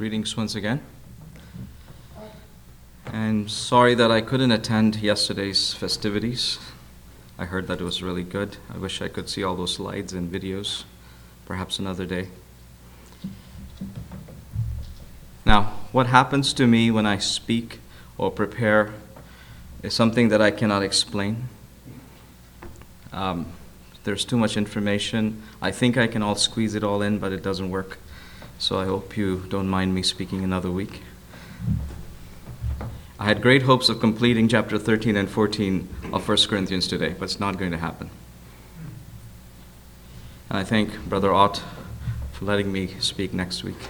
Greetings once again. And sorry that I couldn't attend yesterday's festivities. I heard that it was really good. I wish I could see all those slides and videos, perhaps another day. Now, what happens to me when I speak or prepare is something that I cannot explain. There's too much information. I think I can all squeeze it all in, but it doesn't work. So I hope you don't mind me speaking another week. I had great hopes of completing chapter 13 and 14 of 1 Corinthians today, but it's not going to happen. And I thank Brother Ott for letting me speak next week.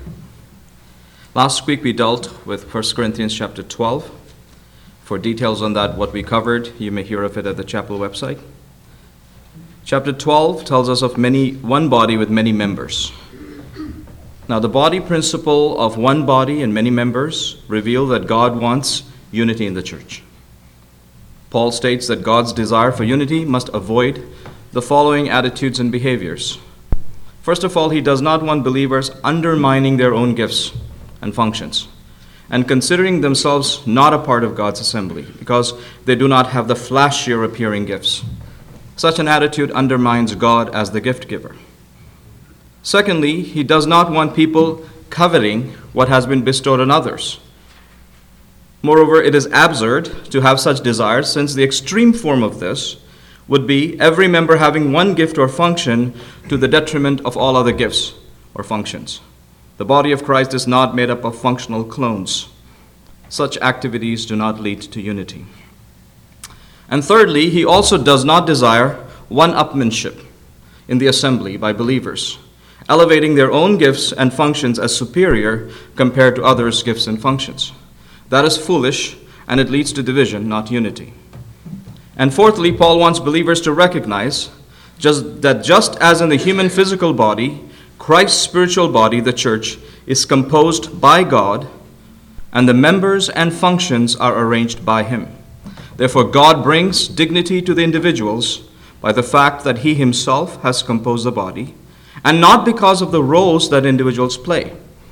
Last week we dealt with 1 Corinthians chapter 12. For details on that, what we covered, you may hear of it at the chapel website. Chapter 12 tells us of one body with many members. Now, the body principle of one body and many members reveal that God wants unity in the church. Paul states that God's desire for unity must avoid the following attitudes and behaviors. First of all, he does not want believers undermining their own gifts and functions and considering themselves not a part of God's assembly because they do not have the flashier appearing gifts. Such an attitude undermines God as the gift giver. Secondly, he does not want people coveting what has been bestowed on others. Moreover, it is absurd to have such desires, since the extreme form of this would be every member having one gift or function to the detriment of all other gifts or functions. The body of Christ is not made up of functional clones. Such activities do not lead to unity. And thirdly, he also does not desire one-upmanship in the assembly by believers, elevating their own gifts and functions as superior compared to others' gifts and functions. That is foolish, and it leads to division, not unity. And fourthly, Paul wants believers to recognize that just as in the human physical body, Christ's spiritual body, the church, is composed by God, and the members and functions are arranged by him. Therefore, God brings dignity to the individuals by the fact that he himself has composed the body, and not because of the roles that individuals play.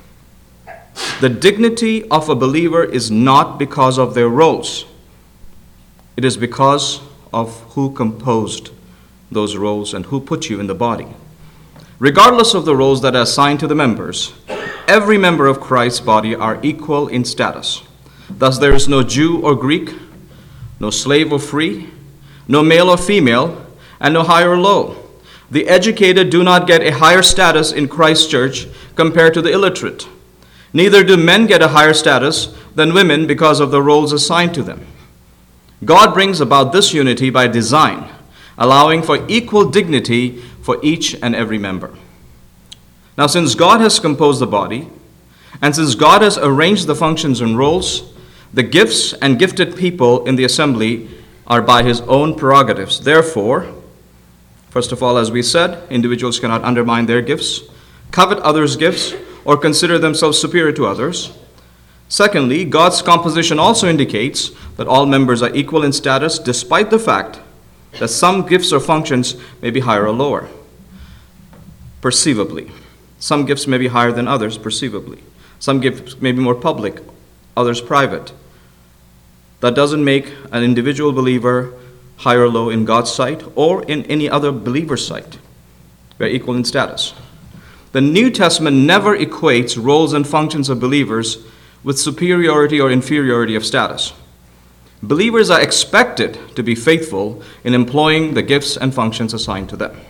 The dignity of a believer is not because of their roles. It is because of who composed those roles and who put you in the body. Regardless of the roles that are assigned to the members, every member of Christ's body are equal in status. Thus there is no Jew or Greek, no slave or free, no male or female, and no high or low. The educated do not get a higher status in Christ's church compared to the illiterate. Neither do men get a higher status than women because of the roles assigned to them. God brings about this unity by design, allowing for equal dignity for each and every member. Now, since God has composed the body, and since God has arranged the functions and roles, the gifts and gifted people in the assembly are by his own prerogatives. Therefore, first of all, as we said, individuals cannot undermine their gifts, covet others' gifts, or consider themselves superior to others. Secondly, God's composition also indicates that all members are equal in status, despite the fact that some gifts or functions may be higher or lower, perceivably. Some gifts may be higher than others, perceivably. Some gifts may be more public, others private. That doesn't make an individual believer high or low in God's sight or in any other believer's sight. We are equal in status. The New Testament never equates roles and functions of believers with superiority or inferiority of status. Believers are expected to be faithful in employing the gifts and functions assigned to them.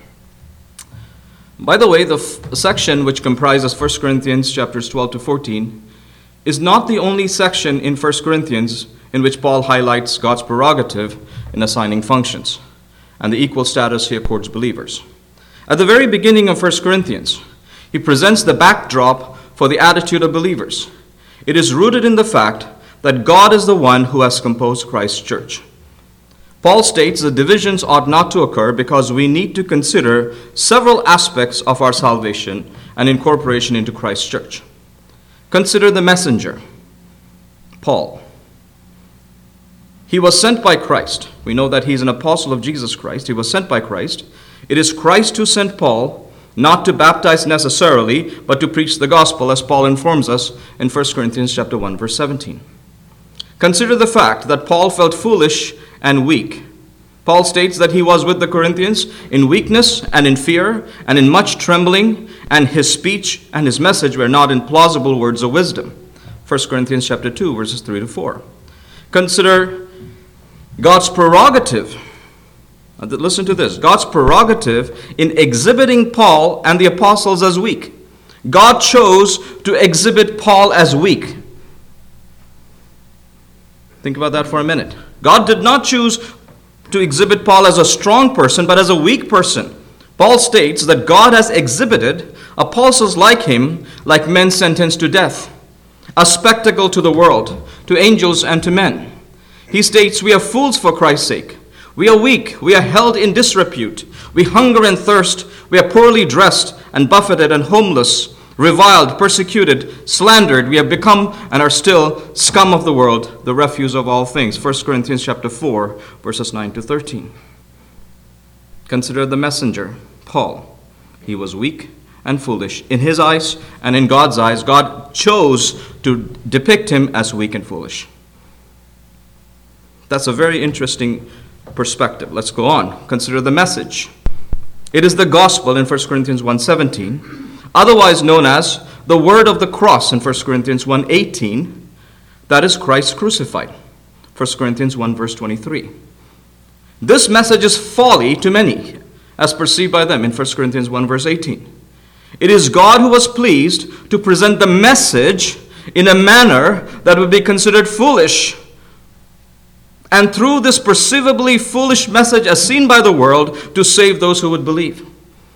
By the way, the section which comprises 1 Corinthians chapters 12 to 14 is not the only section in 1 Corinthians in which Paul highlights God's prerogative in assigning functions and the equal status he accords believers. At the very beginning of 1 Corinthians, he presents the backdrop for the attitude of believers. It is rooted in the fact that God is the one who has composed Christ's church. Paul states that divisions ought not to occur because we need to consider several aspects of our salvation and incorporation into Christ's church. Consider the messenger, Paul. He was sent by Christ. We know that he's an apostle of Jesus Christ. He was sent by Christ. It is Christ who sent Paul not to baptize necessarily, but to preach the gospel, as Paul informs us in 1 Corinthians chapter 1, verse 17. Consider the fact that Paul felt foolish and weak. Paul states that he was with the Corinthians in weakness and in fear and in much trembling, and his speech and his message were not in plausible words of wisdom. 1 Corinthians chapter 2, verses 3 to 4. Consider God's prerogative. Listen to this. God's prerogative in exhibiting Paul and the apostles as weak. God chose to exhibit Paul as weak. Think about that for a minute. God did not choose to exhibit Paul as a strong person, but as a weak person. Paul states that God has exhibited apostles like him, like men sentenced to death, a spectacle to the world, to angels and to men. He states, we are fools for Christ's sake. We are weak. We are held in disrepute. We hunger and thirst. We are poorly dressed and buffeted and homeless, reviled, persecuted, slandered. We have become and are still scum of the world, the refuse of all things. 1 Corinthians chapter 4, verses 9 to 13. Consider the messenger, Paul. He was weak and foolish. In his eyes and in God's eyes, God chose to depict him as weak and foolish. That's a very interesting perspective. Let's go on. Consider the message. It is the gospel in 1 Corinthians 1:17, otherwise known as the word of the cross in 1 Corinthians 1:18, that is Christ crucified. 1 Corinthians 1 verse 23. This message is folly to many, as perceived by them in 1 Corinthians 1 verse 18. It is God who was pleased to present the message in a manner that would be considered foolish, and through this perceivably foolish message as seen by the world, to save those who would believe.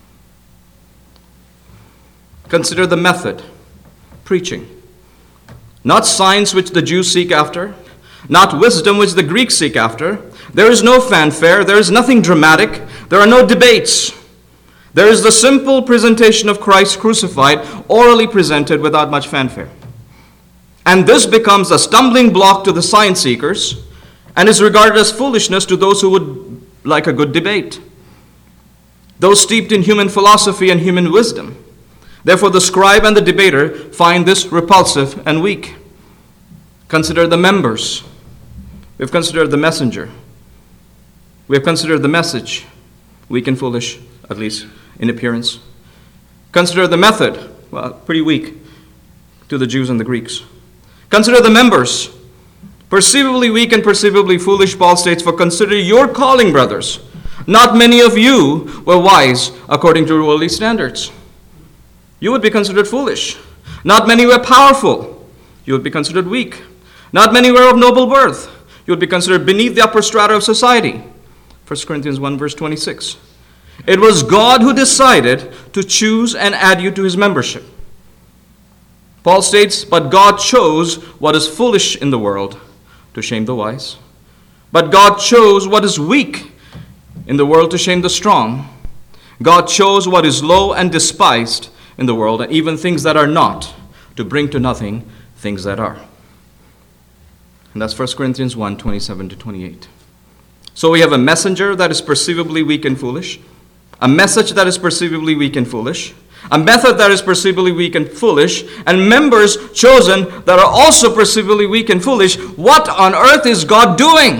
Consider the method, preaching. Not signs which the Jews seek after, not wisdom which the Greeks seek after. There is no fanfare, there is nothing dramatic, there are no debates. There is the simple presentation of Christ crucified, orally presented without much fanfare. And this becomes a stumbling block to the science seekers, and is regarded as foolishness to those who would like a good debate, those steeped in human philosophy and human wisdom. Therefore, the scribe and the debater find this repulsive and weak. Consider the members. We have considered the messenger. We have considered the message, weak and foolish, at least in appearance. Consider the method, well, pretty weak to the Jews and the Greeks. Consider the members. Perceivably weak and perceivably foolish, Paul states, for consider your calling, brothers. Not many of you were wise according to worldly standards. You would be considered foolish. Not many were powerful. You would be considered weak. Not many were of noble birth. You would be considered beneath the upper strata of society. 1 Corinthians 1 verse 26. It was God who decided to choose and add you to his membership. Paul states, but God chose what is foolish in the world to shame the wise. But God chose what is weak in the world to shame the strong. God chose what is low and despised in the world, and even things that are not, to bring to nothing things that are. And that's 1 Corinthians 1, 27 to 28. So we have a messenger that is perceivably weak and foolish, a message that is perceivably weak and foolish, a method that is perceivably weak and foolish, and members chosen that are also perceivably weak and foolish. What on earth is God doing?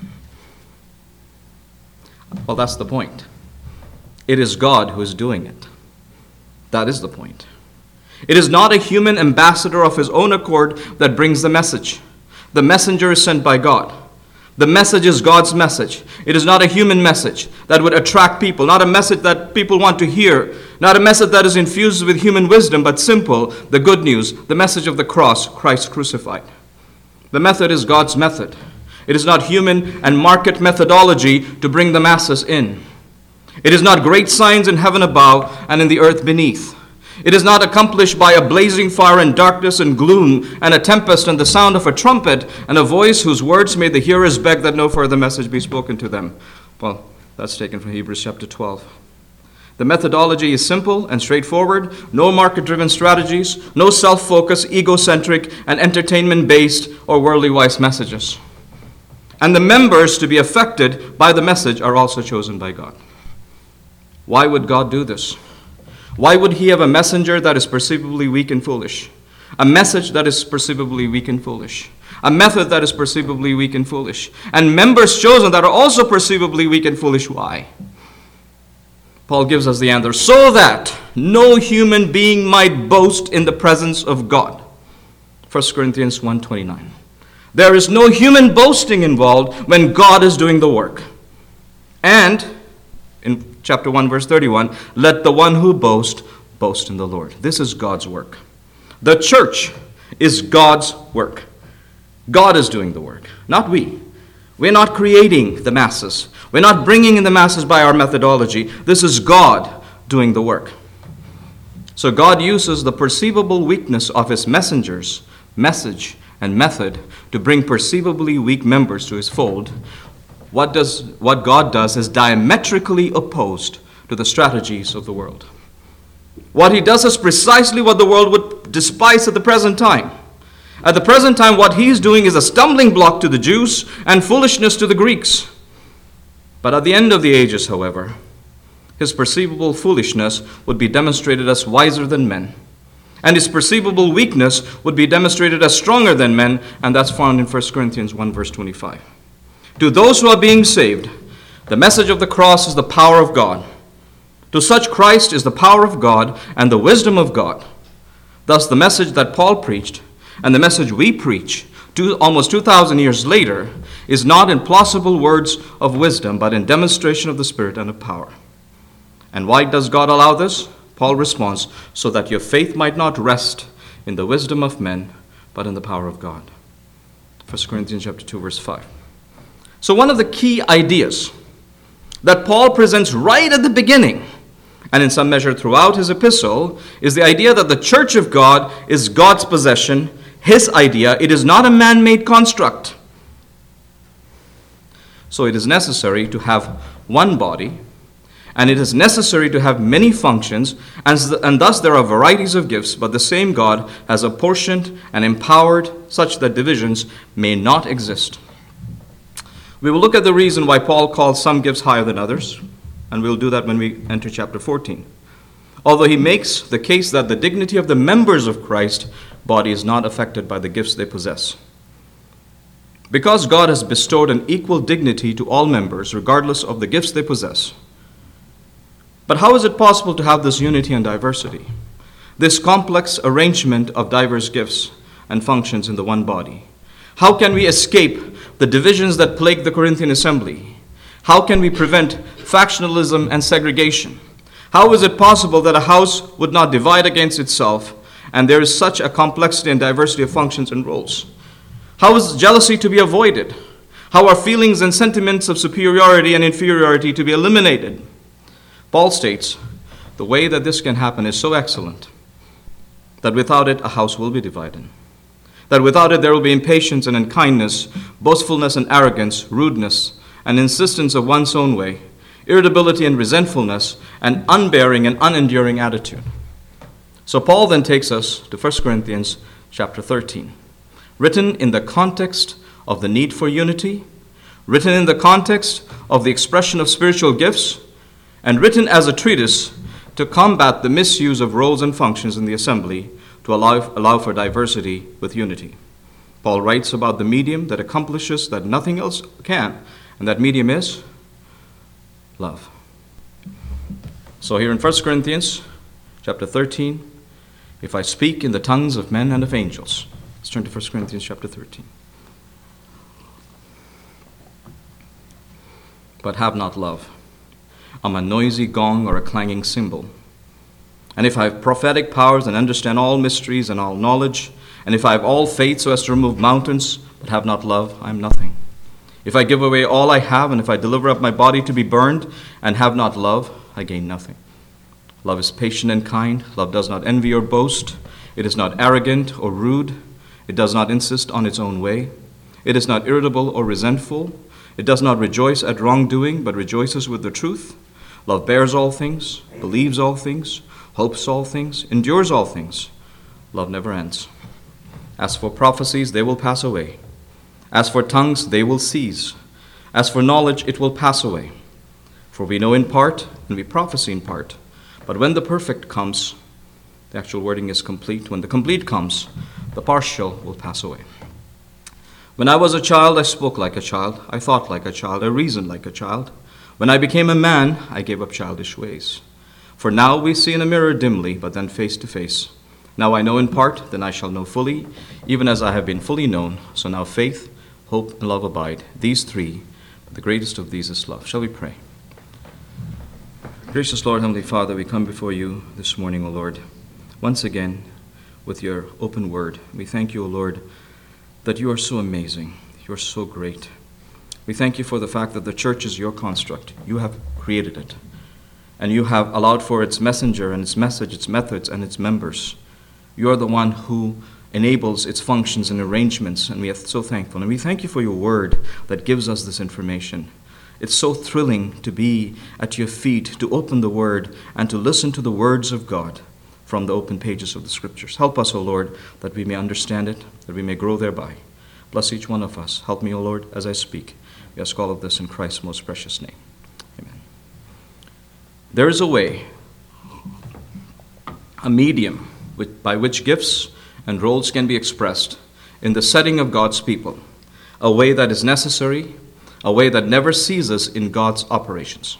Well, that's the point. It is God who is doing it. That is the point. It is not a human ambassador of his own accord that brings the message. The messenger is sent by God. The message is God's message. It is not a human message that would attract people, not a message that people want to hear, not a message that is infused with human wisdom, but simple, the good news, the message of the cross, Christ crucified. The method is God's method. It is not human and market methodology to bring the masses in. It is not great signs in heaven above and in the earth beneath. It is not accomplished by a blazing fire and darkness and gloom and a tempest and the sound of a trumpet and a voice whose words made the hearers beg that no further message be spoken to them. Well, that's taken from Hebrews chapter 12. The methodology is simple and straightforward. No market-driven strategies, no self-focused, egocentric, and entertainment-based or worldly-wise messages. And the members to be affected by the message are also chosen by God. Why would God do this? Why would he have a messenger that is perceivably weak and foolish? A message that is perceivably weak and foolish? A method that is perceivably weak and foolish? And members chosen that are also perceivably weak and foolish. Why? Paul gives us the answer. So that no human being might boast in the presence of God. 1 Corinthians 1:29. There is no human boasting involved when God is doing the work. And in chapter 1, verse 31, let the one who boasts boast in the Lord. This is God's work. The church is God's work. God is doing the work, not we. We're not creating the masses. We're not bringing in the masses by our methodology. This is God doing the work. So God uses the perceivable weakness of his messengers, message, and method to bring perceivably weak members to his fold. What God does is diametrically opposed to the strategies of the world. What he does is precisely what the world would despise at the present time. At the present time, what he's doing is a stumbling block to the Jews and foolishness to the Greeks. But at the end of the ages, however, his perceivable foolishness would be demonstrated as wiser than men, and his perceivable weakness would be demonstrated as stronger than men, and that's found in 1 Corinthians 1, verse 25. To those who are being saved, the message of the cross is the power of God. To such Christ is the power of God and the wisdom of God. Thus the message that Paul preached and the message we preach almost 2,000 years later is not in plausible words of wisdom, but in demonstration of the Spirit and of power. And why does God allow this? Paul responds, so that your faith might not rest in the wisdom of men, but in the power of God. 1 Corinthians chapter 2, verse 5. So one of the key ideas that Paul presents right at the beginning, and in some measure throughout his epistle, is the idea that the church of God is God's possession, his idea. It is not a man-made construct. So it is necessary to have one body, and it is necessary to have many functions, and thus there are varieties of gifts, but the same God has apportioned and empowered such that divisions may not exist. We will look at the reason why Paul calls some gifts higher than others, and we'll do that when we enter chapter 14. Although he makes the case that the dignity of the members of Christ's body is not affected by the gifts they possess. Because God has bestowed an equal dignity to all members, regardless of the gifts they possess. But how is it possible to have this unity and diversity? This complex arrangement of diverse gifts and functions in the one body? How can we escape the divisions that plague the Corinthian assembly? How can we prevent factionalism and segregation? How is it possible that a house would not divide against itself, and there is such a complexity and diversity of functions and roles? How is jealousy to be avoided? How are feelings and sentiments of superiority and inferiority to be eliminated? Paul states, the way that this can happen is so excellent that without it a house will be divided. That without it there will be impatience and unkindness, boastfulness and arrogance, rudeness and insistence of one's own way, irritability and resentfulness, and unbearing and unenduring attitude. So Paul then takes us to 1 Corinthians chapter 13, written in the context of the need for unity, written in the context of the expression of spiritual gifts, and written as a treatise to combat the misuse of roles and functions in the assembly to allow for diversity with unity. Paul writes about the medium that accomplishes that nothing else can, and that medium is love. So here in 1 Corinthians chapter 13, if I speak in the tongues of men and of angels. Let's turn to 1 Corinthians chapter 13. But have not love, I'm a noisy gong or a clanging cymbal. And if I have prophetic powers and understand all mysteries and all knowledge, and if I have all faith so as to remove mountains, but have not love, I am nothing. If I give away all I have, and if I deliver up my body to be burned, and have not love, I gain nothing. Love is patient and kind. Love does not envy or boast. It is not arrogant or rude. It does not insist on its own way. It is not irritable or resentful. It does not rejoice at wrongdoing, but rejoices with the truth. Love bears all things, believes all things, hopes all things, endures all things. Love never ends. As for prophecies, they will pass away. As for tongues, they will cease. As for knowledge, it will pass away. For we know in part, and we prophesy in part. But when the perfect comes, the actual wording is complete. When the complete comes, the partial will pass away. When I was a child, I spoke like a child. I thought like a child. I reasoned like a child. When I became a man, I gave up childish ways. For now we see in a mirror dimly, but then face to face. Now I know in part, then I shall know fully, even as I have been fully known. So now faith, hope, and love abide. These three, but the greatest of these is love. Shall we pray? Gracious Lord, Heavenly Father, we come before you this morning, O Lord, once again with your open word. We thank you, O Lord, that you are so amazing. You are so great. We thank you for the fact that the church is your construct. You have created it. And you have allowed for its messenger and its message, its methods, and its members. You are the one who enables its functions and arrangements, and we are so thankful. And we thank you for your word that gives us this information. It's so thrilling to be at your feet, to open the word, and to listen to the words of God from the open pages of the scriptures. Help us, O Lord, that we may understand it, that we may grow thereby. Bless each one of us. Help me, O Lord, as I speak. We ask all of this in Christ's most precious name. Amen. There is a way, a medium, by which gifts and roles can be expressed in the setting of God's people, a way that is necessary, a way that never ceases in God's operations.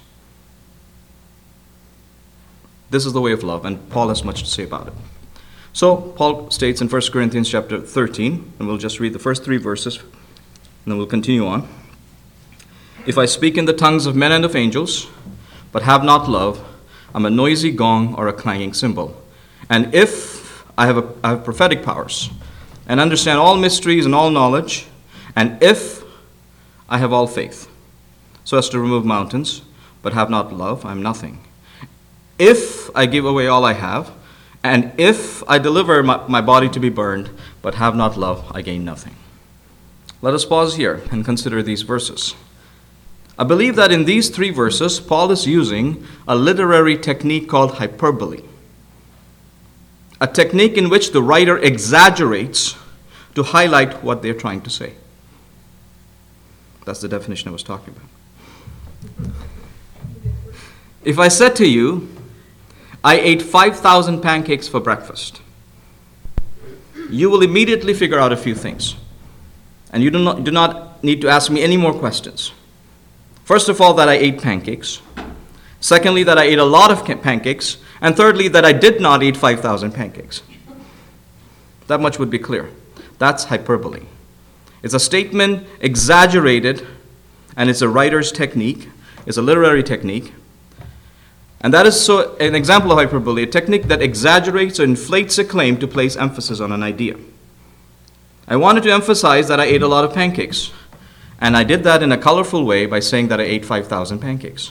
This is the way of love, and Paul has much to say about it. So, Paul states in 1 Corinthians chapter 13, and we'll just read the first 3 verses, and then we'll continue on. If I speak in the tongues of men and of angels, but have not love, I'm a noisy gong or a clanging cymbal. And if I have prophetic powers, and understand all mysteries and all knowledge, and if I have all faith, so as to remove mountains, but have not love, I'm nothing. If I give away all I have, and if I deliver my body to be burned, but have not love, I gain nothing. Let us pause here and consider these verses. I believe that in these 3 verses, Paul is using a literary technique called hyperbole, a technique in which the writer exaggerates to highlight what they're trying to say. That's the definition I was talking about. If I said to you, I ate 5,000 pancakes for breakfast, you will immediately figure out a few things. And you do not need to ask me any more questions. First of all, that I ate pancakes. Secondly, that I ate a lot of pancakes. And thirdly, that I did not eat 5,000 pancakes. That much would be clear. That's hyperbole. It's a statement exaggerated, and it's a writer's technique. It's a literary technique. And that is so an example of hyperbole, a technique that exaggerates or inflates a claim to place emphasis on an idea. I wanted to emphasize that I ate a lot of pancakes. And I did that in a colorful way by saying that I ate 5,000 pancakes.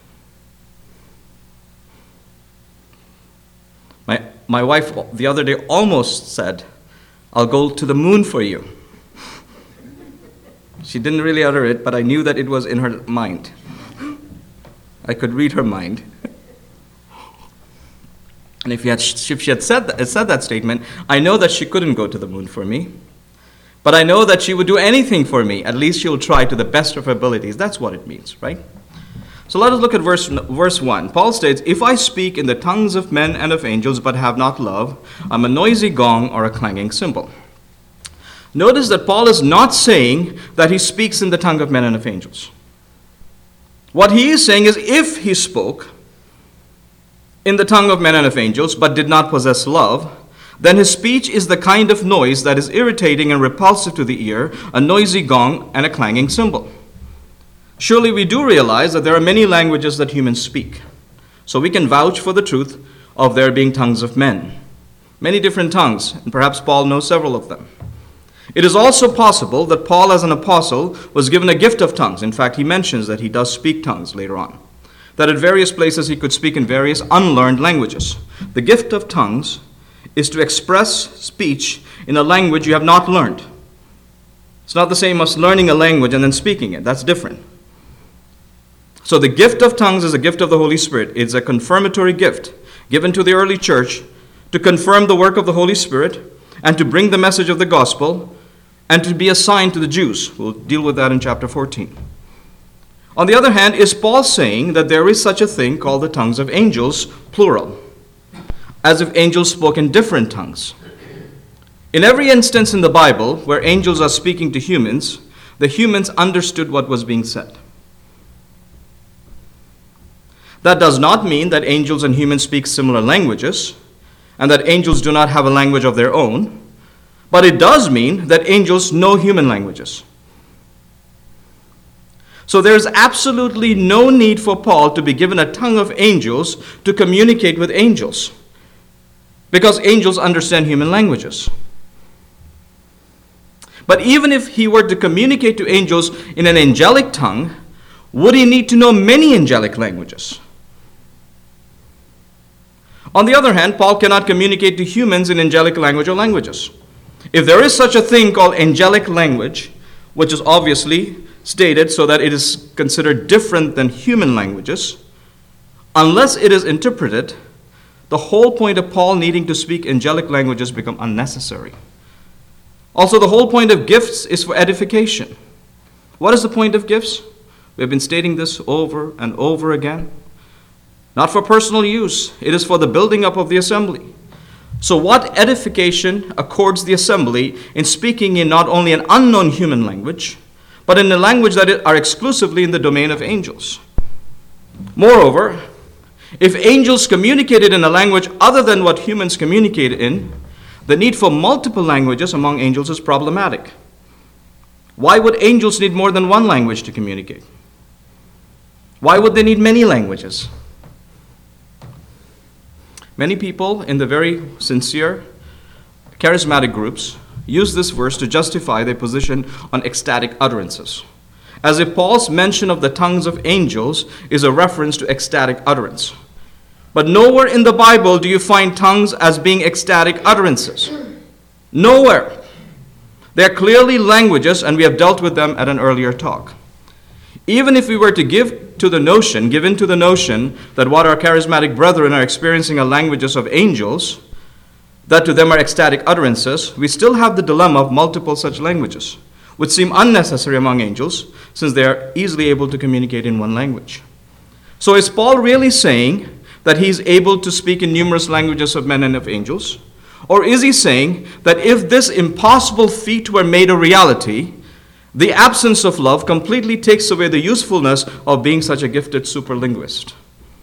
My wife the other day almost said, I'll go to the moon for you. She didn't really utter it, but I knew that it was in her mind. I could read her mind. And if she had said that statement, I know that she couldn't go to the moon for me. But I know that she would do anything for me. At least she will try to the best of her abilities. That's what it means, right? So let us look at verse 1. Paul states, if I speak in the tongues of men and of angels, but have not love, I'm a noisy gong or a clanging cymbal. Notice that Paul is not saying that he speaks in the tongue of men and of angels. What he is saying is if he spoke in the tongue of men and of angels, but did not possess love, then his speech is the kind of noise that is irritating and repulsive to the ear, a noisy gong and a clanging cymbal. Surely we do realize that there are many languages that humans speak, so we can vouch for the truth of there being tongues of men. Many different tongues, and perhaps Paul knows several of them. It is also possible that Paul, as an apostle, was given a gift of tongues. In fact, he mentions that he does speak tongues later on. That at various places he could speak in various unlearned languages. The gift of tongues is to express speech in a language you have not learned. It's not the same as learning a language and then speaking it. That's different. So the gift of tongues is a gift of the Holy Spirit. It's a confirmatory gift given to the early church to confirm the work of the Holy Spirit and to bring the message of the gospel and to be a sign to the Jews. We'll deal with that in chapter 14. On the other hand, is Paul saying that there is such a thing called the tongues of angels, plural, as if angels spoke in different tongues? In every instance in the Bible where angels are speaking to humans, the humans understood what was being said. That does not mean that angels and humans speak similar languages, and that angels do not have a language of their own, but it does mean that angels know human languages. So there is absolutely no need for Paul to be given a tongue of angels to communicate with angels, because angels understand human languages. But even if he were to communicate to angels in an angelic tongue, would he need to know many angelic languages? On the other hand, Paul cannot communicate to humans in angelic language or languages. If there is such a thing called angelic language, which is obviously stated so that it is considered different than human languages, unless it is interpreted, the whole point of Paul needing to speak angelic languages become unnecessary. Also, the whole point of gifts is for edification. What is the point of gifts? We have been stating this over and over again. Not for personal use. It is for the building up of the assembly. So what edification accords the assembly in speaking in not only an unknown human language, but in a language that are exclusively in the domain of angels? Moreover, if angels communicated in a language other than what humans communicate in, the need for multiple languages among angels is problematic. Why would angels need more than one language to communicate? Why would they need many languages? Many people in the very sincere, charismatic groups use this verse to justify their position on ecstatic utterances, as if Paul's mention of the tongues of angels is a reference to ecstatic utterance. But nowhere in the Bible do you find tongues as being ecstatic utterances. Nowhere. They are clearly languages, and we have dealt with them at an earlier talk. Even if we were to give in to the notion that what our charismatic brethren are experiencing are languages of angels, that to them are ecstatic utterances, we still have the dilemma of multiple such languages, which seem unnecessary among angels, since they are easily able to communicate in one language. So is Paul really saying that he is able to speak in numerous languages of men and of angels? Or is he saying that if this impossible feat were made a reality, the absence of love completely takes away the usefulness of being such a gifted superlinguist?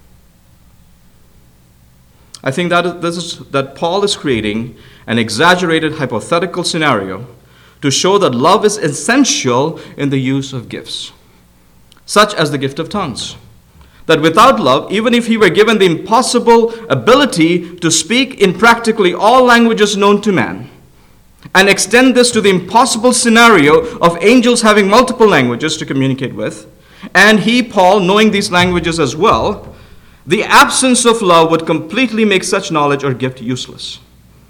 I think that Paul is creating an exaggerated hypothetical scenario to show that love is essential in the use of gifts, such as the gift of tongues. That without love, even if he were given the impossible ability to speak in practically all languages known to man, and extend this to the impossible scenario of angels having multiple languages to communicate with, and he, Paul, knowing these languages as well, the absence of love would completely make such knowledge or gift useless.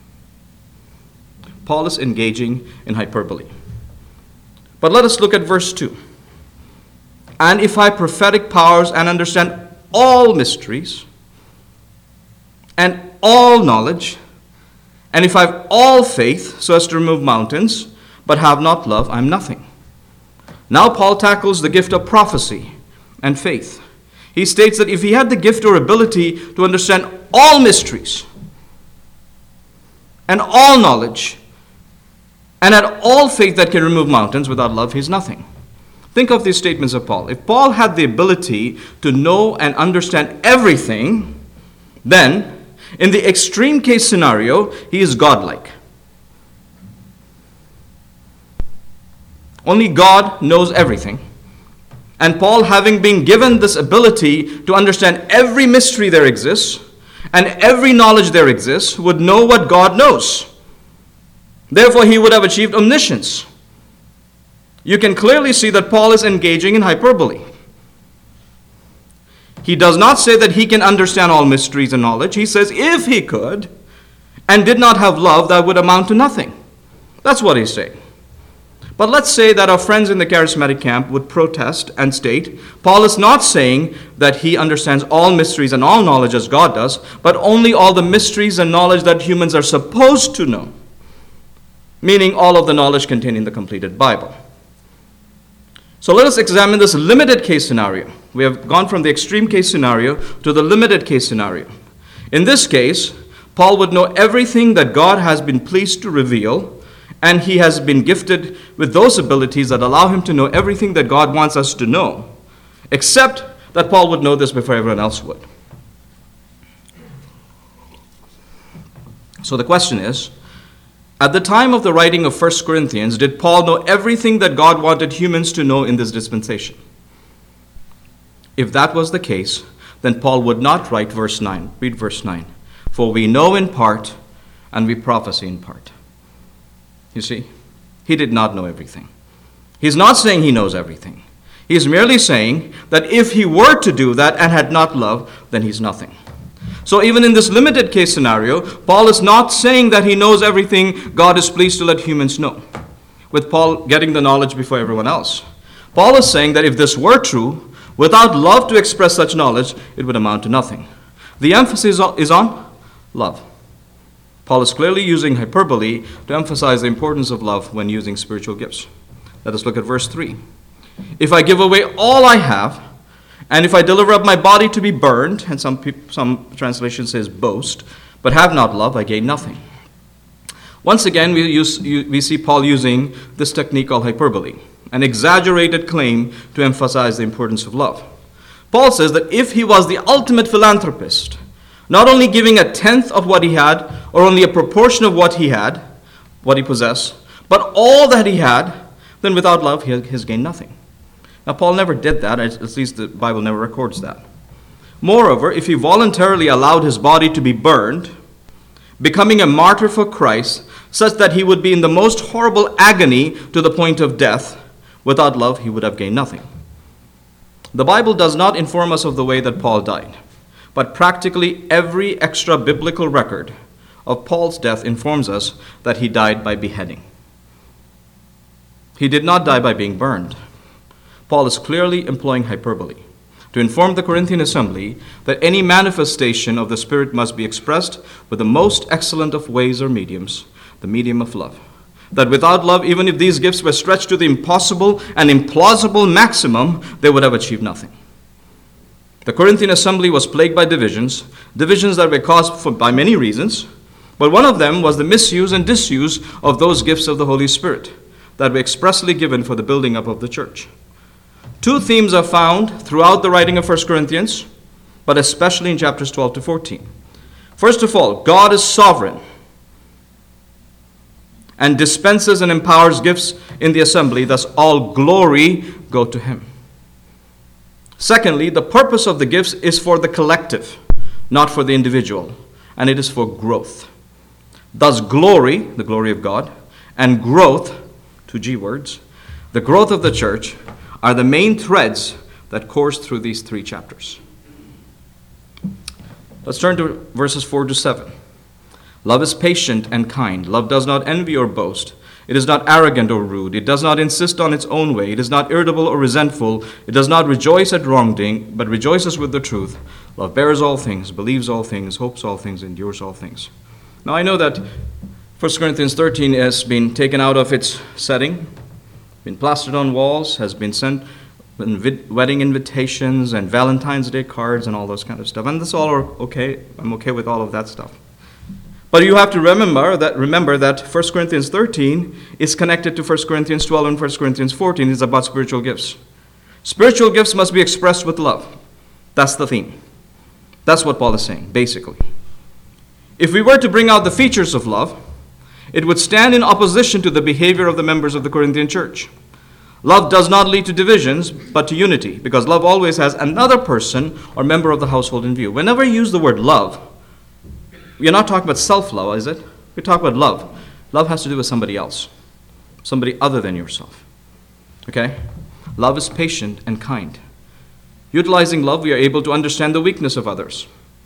Paul is engaging in hyperbole. But let us look at verse 2. And if I have prophetic powers and understand all mysteries and all knowledge, and if I have all faith so as to remove mountains, but have not love, I am nothing. Now Paul tackles the gift of prophecy and faith. He states that if he had the gift or ability to understand all mysteries and all knowledge, and had all faith that can remove mountains, without love, he's nothing. Think of these statements of Paul. If Paul had the ability to know and understand everything, then, in the extreme case scenario, he is godlike. Only God knows everything. And Paul, having been given this ability to understand every mystery there exists, and every knowledge there exists, would know what God knows. Therefore, he would have achieved omniscience. You can clearly see that Paul is engaging in hyperbole. He does not say that he can understand all mysteries and knowledge. He says if he could and did not have love, that would amount to nothing. That's what he's saying. But let's say that our friends in the charismatic camp would protest and state, Paul is not saying that he understands all mysteries and all knowledge as God does, but only all the mysteries and knowledge that humans are supposed to know, meaning all of the knowledge contained in the completed Bible. So let us examine this limited case scenario. We have gone from the extreme case scenario to the limited case scenario. In this case, Paul would know everything that God has been pleased to reveal, and he has been gifted with those abilities that allow him to know everything that God wants us to know, except that Paul would know this before everyone else would. So the question is, at the time of the writing of 1 Corinthians, did Paul know everything that God wanted humans to know in this dispensation? If that was the case, then Paul would not write verse 9. Read verse 9. For we know in part, and we prophesy in part. You see, he did not know everything. He's not saying he knows everything. He's merely saying that if he were to do that and had not love, then he's nothing. So even in this limited case scenario, Paul is not saying that he knows everything God is pleased to let humans know, with Paul getting the knowledge before everyone else. Paul is saying that if this were true, without love to express such knowledge, it would amount to nothing. The emphasis is on love. Paul is clearly using hyperbole to emphasize the importance of love when using spiritual gifts. Let us look at verse 3. If I give away all I have, and if I deliver up my body to be burned, and some translation says boast, but have not love, I gain nothing. Once again, we see Paul using this technique called hyperbole, an exaggerated claim to emphasize the importance of love. Paul says that if he was the ultimate philanthropist, not only giving a tenth of what he had, or only a proportion of what he had, what he possessed, but all that he had, then without love he has gained nothing. Now, Paul never did that, at least the Bible never records that. Moreover, if he voluntarily allowed his body to be burned, becoming a martyr for Christ, such that he would be in the most horrible agony to the point of death, without love he would have gained nothing. The Bible does not inform us of the way that Paul died, but practically every extra biblical record of Paul's death informs us that he died by beheading. He did not die by being burned. Paul is clearly employing hyperbole to inform the Corinthian assembly that any manifestation of the Spirit must be expressed with the most excellent of ways or mediums, the medium of love. That without love, even if these gifts were stretched to the impossible and implausible maximum, they would have achieved nothing. The Corinthian assembly was plagued by divisions that were caused by many reasons, but one of them was the misuse and disuse of those gifts of the Holy Spirit that were expressly given for the building up of the church. Two themes are found throughout the writing of 1 Corinthians, but especially in chapters 12 to 14. First of all, God is sovereign and dispenses and empowers gifts in the assembly, thus all glory go to him. Secondly, the purpose of the gifts is for the collective, not for the individual, and it is for growth. Thus glory, the glory of God, and growth, two G words, the growth of the church, are the main threads that course through these three chapters. Let's turn to verses 4 to 7. Love is patient and kind. Love does not envy or boast. It is not arrogant or rude. It does not insist on its own way. It is not irritable or resentful. It does not rejoice at wrongdoing, but rejoices with the truth. Love bears all things, believes all things, hopes all things, endures all things. Now I know that 1 Corinthians 13 has been taken out of its setting, been plastered on walls, has been sent wedding invitations and Valentine's Day cards and all those kind of stuff. And that's all okay. I'm okay with all of that stuff. But you have to remember that 1 Corinthians 13 is connected to 1 Corinthians 12 and 1 Corinthians 14. It's about spiritual gifts. Spiritual gifts must be expressed with love. That's the theme. That's what Paul is saying, basically. If we were to bring out the features of love, it would stand in opposition to the behavior of the members of the Corinthian church. Love does not lead to divisions, but to unity, because love always has another person or member of the household in view. Whenever you use the word love, we're not talking about self-love, is it? We're talking about love. Love has to do with somebody else, somebody other than yourself. Okay? Love is patient and kind. Utilizing love, we are able to understand the weakness of others.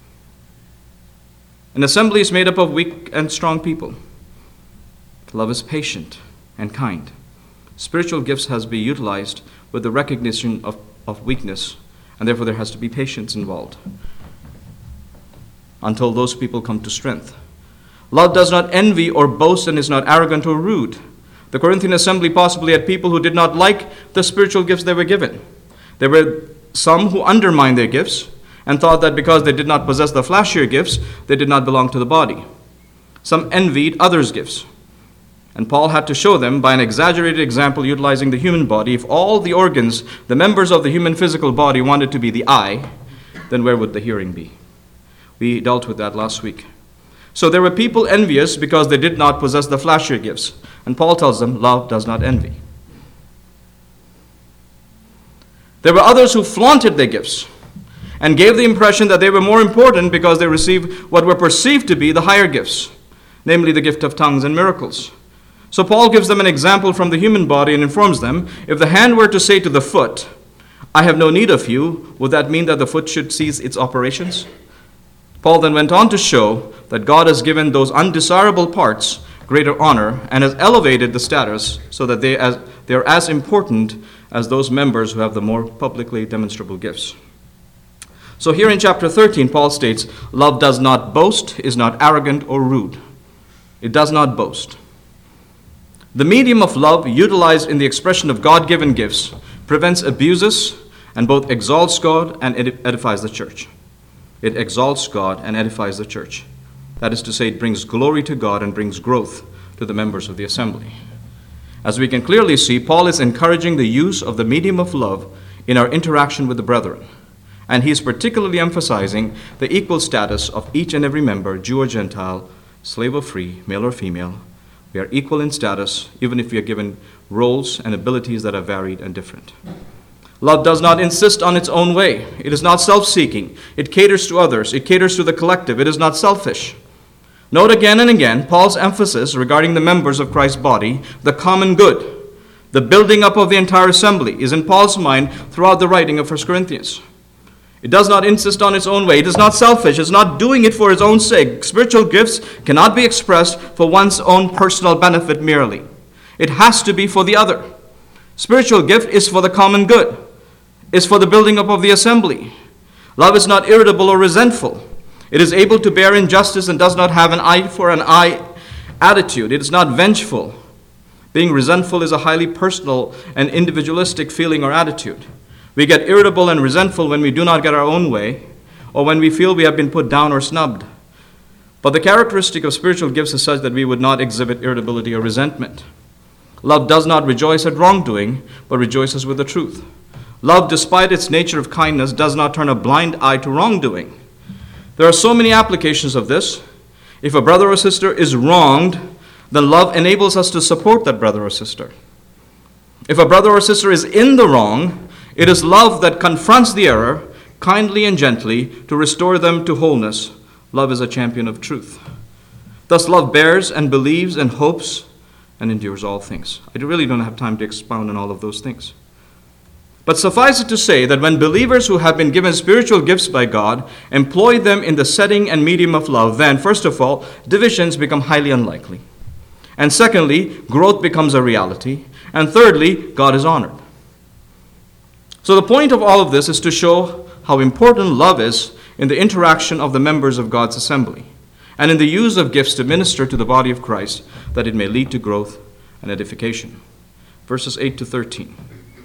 An assembly is made up of weak and strong people. Love is patient and kind. Spiritual gifts has to be utilized with the recognition of weakness, and therefore there has to be patience involved until those people come to strength. Love does not envy or boast and is not arrogant or rude. The Corinthian assembly possibly had people who did not like the spiritual gifts they were given. There were some who undermined their gifts and thought that because they did not possess the flashier gifts, they did not belong to the body. Some envied others' gifts. And Paul had to show them by an exaggerated example utilizing the human body, if all the organs, the members of the human physical body wanted to be the eye, then where would the hearing be? We dealt with that last week. So there were people envious because they did not possess the flashier gifts. And Paul tells them, love does not envy. There were others who flaunted their gifts and gave the impression that they were more important because they received what were perceived to be the higher gifts, namely the gift of tongues and miracles. So Paul gives them an example from the human body and informs them, if the hand were to say to the foot, I have no need of you, would that mean that the foot should cease its operations? Paul then went on to show that God has given those undesirable parts greater honor and has elevated the status so that they are as important as those members who have the more publicly demonstrable gifts. So here in chapter 13, Paul states, love does not boast, is not arrogant or rude. It does not boast. The medium of love utilized in the expression of God-given gifts prevents abuses and both exalts God and edifies the church. It exalts God and edifies the church. That is to say, it brings glory to God and brings growth to the members of the assembly. As we can clearly see, Paul is encouraging the use of the medium of love in our interaction with the brethren. And he is particularly emphasizing the equal status of each and every member, Jew or Gentile, slave or free, male or female. We are equal in status, even if we are given roles and abilities that are varied and different. Love does not insist on its own way. It is not self-seeking. It caters to others. It caters to the collective. It is not selfish. Note again and again Paul's emphasis regarding the members of Christ's body, the common good. The building up of the entire assembly is in Paul's mind throughout the writing of 1 Corinthians. It does not insist on its own way. It is not selfish. It's not doing it for its own sake. Spiritual gifts cannot be expressed for one's own personal benefit merely. It has to be for the other. Spiritual gift is for the common good. It's for the building up of the assembly. Love is not irritable or resentful. It is able to bear injustice and does not have an eye for an eye attitude. It is not vengeful. Being resentful is a highly personal and individualistic feeling or attitude. We get irritable and resentful when we do not get our own way, or when we feel we have been put down or snubbed. But the characteristic of spiritual gifts is such that we would not exhibit irritability or resentment. Love does not rejoice at wrongdoing, but rejoices with the truth. Love, despite its nature of kindness, does not turn a blind eye to wrongdoing. There are so many applications of this. If a brother or sister is wronged, then love enables us to support that brother or sister. If a brother or sister is in the wrong, it is love that confronts the error, kindly and gently, to restore them to wholeness. Love is a champion of truth. Thus love bears and believes and hopes and endures all things. I really don't have time to expound on all of those things. But suffice it to say that when believers who have been given spiritual gifts by God employ them in the setting and medium of love, then, first of all, divisions become highly unlikely. And secondly, growth becomes a reality. And thirdly, God is honored. So the point of all of this is to show how important love is in the interaction of the members of God's assembly and in the use of gifts to minister to the body of Christ, that it may lead to growth and edification. Verses 8 to 13.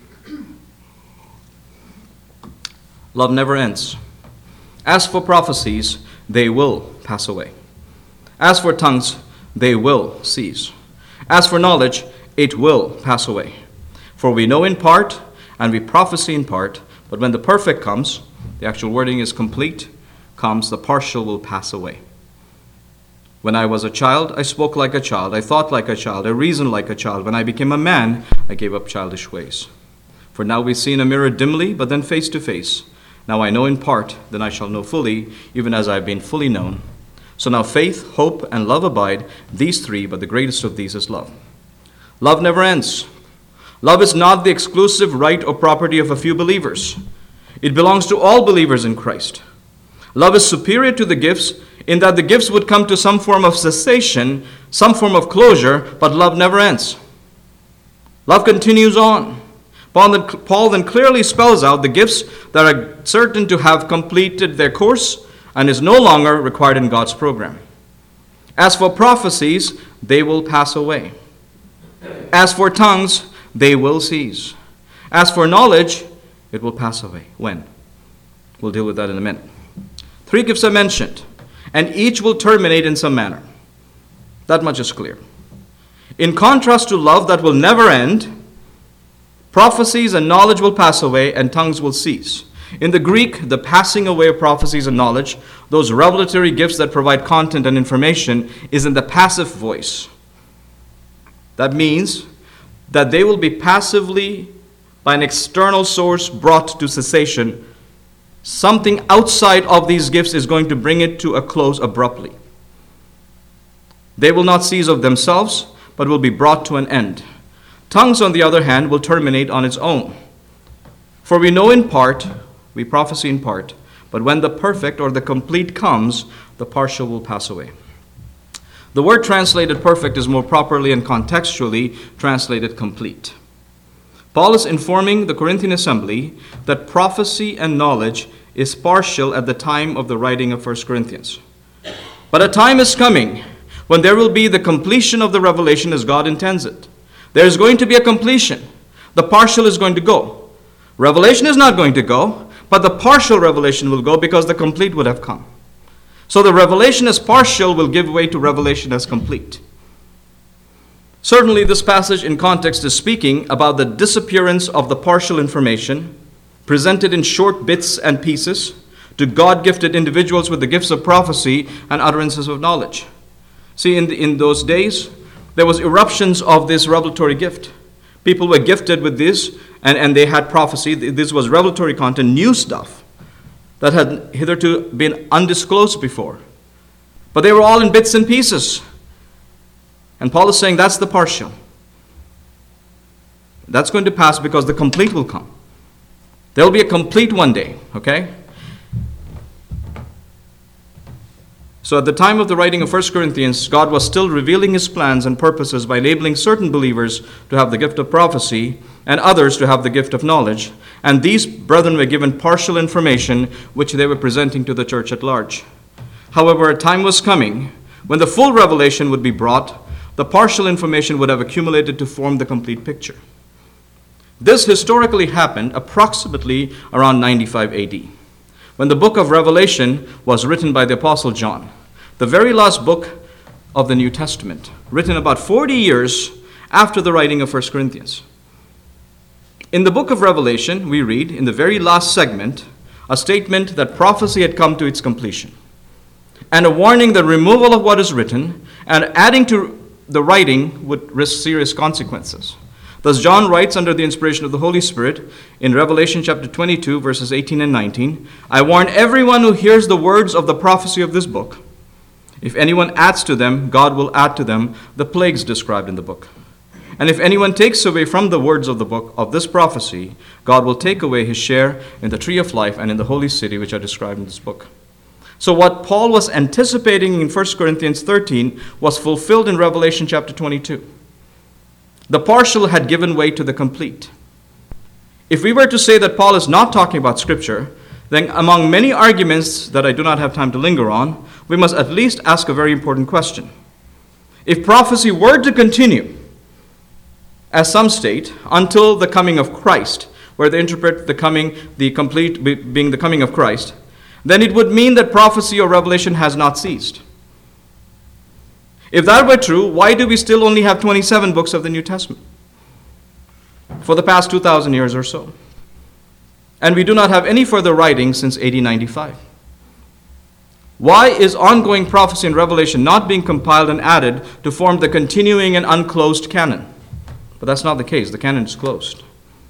Love never ends. As for prophecies, they will pass away. As for tongues, they will cease. As for knowledge, it will pass away. For we know in part, and we prophesy in part, but when the perfect comes, the actual wording is complete, comes, the partial will pass away. When I was a child, I spoke like a child, I thought like a child, I reasoned like a child. When I became a man, I gave up childish ways. For now we see in a mirror dimly, but then face to face. Now I know in part, then I shall know fully, even as I have been fully known. So now faith, hope, and love abide, these three, but the greatest of these is love. Love never ends. Love is not the exclusive right or property of a few believers. It belongs to all believers in Christ. Love is superior to the gifts in that the gifts would come to some form of cessation, some form of closure, but love never ends. Love continues on. Paul then clearly spells out the gifts that are certain to have completed their course and is no longer required in God's program. As for prophecies, they will pass away. As for tongues, they will cease. As for knowledge, it will pass away. When? We'll deal with that in a minute. 3 gifts are mentioned, and each will terminate in some manner. That much is clear. In contrast to love that will never end, prophecies and knowledge will pass away, and tongues will cease. In the Greek, the passing away of prophecies and knowledge, those revelatory gifts that provide content and information, is in the passive voice. That means that they will be passively, by an external source, brought to cessation. Something outside of these gifts is going to bring it to a close abruptly. They will not cease of themselves, but will be brought to an end. Tongues, on the other hand, will terminate on its own. For we know in part, we prophesy in part, but when the perfect or the complete comes, the partial will pass away. The word translated perfect is more properly and contextually translated complete. Paul is informing the Corinthian assembly that prophecy and knowledge is partial at the time of the writing of 1 Corinthians. But a time is coming when there will be the completion of the revelation as God intends it. There is going to be a completion. The partial is going to go. Revelation is not going to go, but the partial revelation will go because the complete would have come. So the revelation as partial will give way to revelation as complete. Certainly this passage in context is speaking about the disappearance of the partial information presented in short bits and pieces to God-gifted individuals with the gifts of prophecy and utterances of knowledge. See, in those days, there was eruptions of this revelatory gift. People were gifted with this, and they had prophecy. This was revelatory content, new stuff that had hitherto been undisclosed before. But they were all in bits and pieces. And Paul is saying that's the partial. That's going to pass because the complete will come. There will be a complete one day, okay? So at the time of the writing of 1 Corinthians, God was still revealing his plans and purposes by enabling certain believers to have the gift of prophecy and others to have the gift of knowledge. And these brethren were given partial information which they were presenting to the church at large. However, a time was coming when the full revelation would be brought. The partial information would have accumulated to form the complete picture. This historically happened approximately around 95 AD, when the book of Revelation was written by the Apostle John, the very last book of the New Testament, written about 40 years after the writing of 1 Corinthians. In the book of Revelation, we read, in the very last segment, a statement that prophecy had come to its completion, and a warning that removal of what is written and adding to the writing would risk serious consequences. Thus John writes under the inspiration of the Holy Spirit in Revelation chapter 22, verses 18 and 19, I warn everyone who hears the words of the prophecy of this book. If anyone adds to them, God will add to them the plagues described in the book. And if anyone takes away from the words of the book of this prophecy, God will take away his share in the tree of life and in the holy city which are described in this book. So what Paul was anticipating in 1 Corinthians 13 was fulfilled in Revelation chapter 22. The partial had given way to the complete. If we were to say that Paul is not talking about Scripture, then among many arguments that I do not have time to linger on, we must at least ask a very important question. If prophecy were to continue, as some state, until the coming of Christ, where they interpret the complete being the coming of Christ, then it would mean that prophecy or revelation has not ceased. If that were true, why do we still only have 27 books of the New Testament for the past 2,000 years or so? And we do not have any further writing since AD 95. Why is ongoing prophecy and revelation not being compiled and added to form the continuing and unclosed canon? But that's not the case. The canon is closed.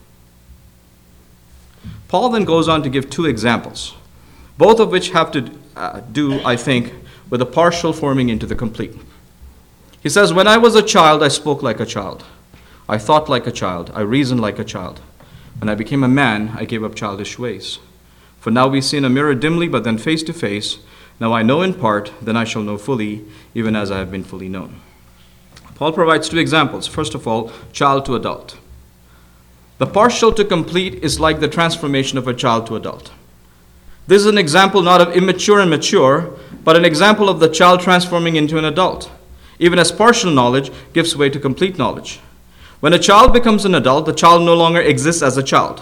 Paul then goes on to give 2 examples, both of which have to do, I think, with the partial forming into the complete. He says, when I was a child, I spoke like a child. I thought like a child. I reasoned like a child. When I became a man, I gave up childish ways. For now we see in a mirror dimly, but then face to face. Now I know in part, then I shall know fully, even as I have been fully known. Paul provides 2 examples. First of all, child to adult. The partial to complete is like the transformation of a child to adult. This is an example not of immature and mature, but an example of the child transforming into an adult, even as partial knowledge gives way to complete knowledge. When a child becomes an adult, the child no longer exists as a child.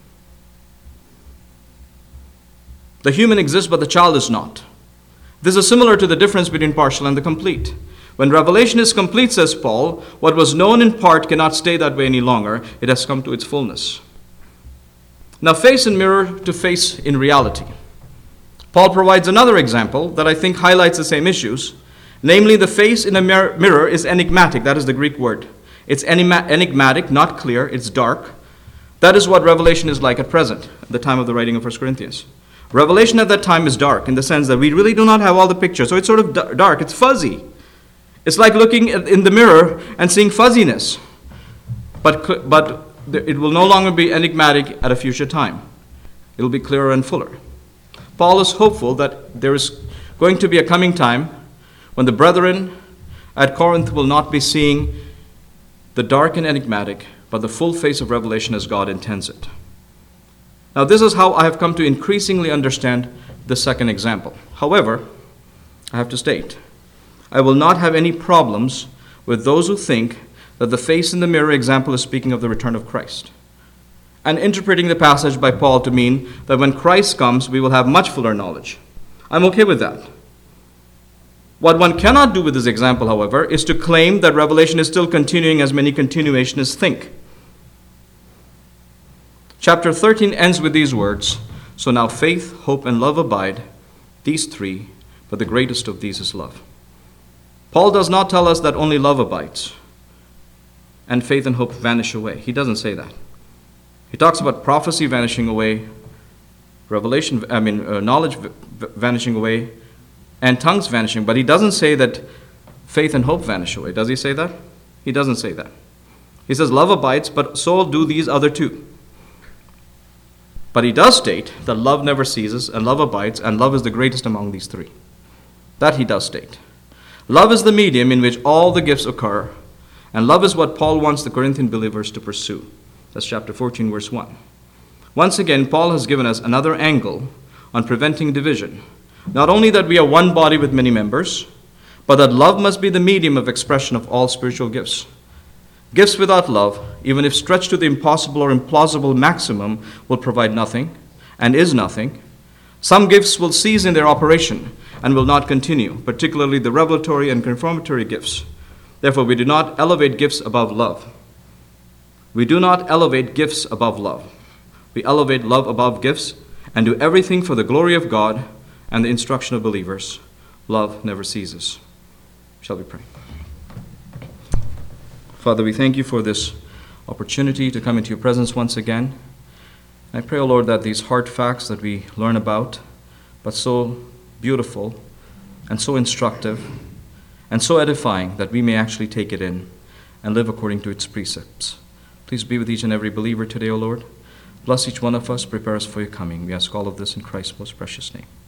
The human exists, but the child is not. This is similar to the difference between partial and the complete. When revelation is complete, says Paul, what was known in part cannot stay that way any longer. It has come to its fullness. Now, face and mirror to face in reality. Paul provides another example that I think highlights the same issues. Namely, the face in a mirror is enigmatic. That is the Greek word. It's enigmatic, not clear. It's dark. That is what revelation is like at present, at the time of the writing of 1 Corinthians. Revelation at that time is dark in the sense that we really do not have all the pictures. So it's sort of dark. It's fuzzy. It's like looking in the mirror and seeing fuzziness. But it will no longer be enigmatic at a future time. It will be clearer and fuller. Paul is hopeful that there is going to be a coming time when the brethren at Corinth will not be seeing the dark and enigmatic, but the full face of revelation as God intends it. Now, this is how I have come to increasingly understand the second example. However, I have to state, I will not have any problems with those who think that the face in the mirror example is speaking of the return of Christ, and interpreting the passage by Paul to mean that when Christ comes, we will have much fuller knowledge. I'm okay with that. What one cannot do with this example, however, is to claim that revelation is still continuing as many continuationists think. Chapter 13 ends with these words, "So now faith, hope, and love abide, these three, but the greatest of these is love." Paul does not tell us that only love abides and faith and hope vanish away. He doesn't say that. He talks about prophecy vanishing away, knowledge vanishing away, and tongues vanishing, but he doesn't say that faith and hope vanish away. Does he say that? He doesn't say that. He says love abides, but so do these other two. But he does state that love never ceases, and love abides, and love is the greatest among these three. That he does state. Love is the medium in which all the gifts occur, and love is what Paul wants the Corinthian believers to pursue. That's chapter 14, verse 1. Once again, Paul has given us another angle on preventing division. Not only that we are one body with many members, but that love must be the medium of expression of all spiritual gifts. Gifts without love, even if stretched to the impossible or implausible maximum, will provide nothing and is nothing. Some gifts will cease in their operation and will not continue, particularly the revelatory and confirmatory gifts. Therefore, we do not elevate gifts above love. We do not elevate gifts above love. We elevate love above gifts and do everything for the glory of God and the instruction of believers. Love never ceases. Shall we pray? Father, we thank you for this opportunity to come into your presence once again. I pray, O Lord, that these hard facts that we learn about, but so beautiful and so instructive and so edifying, that we may actually take it in and live according to its precepts. Please be with each and every believer today, O Lord. Bless each one of us. Prepare us for your coming. We ask all of this in Christ's most precious name.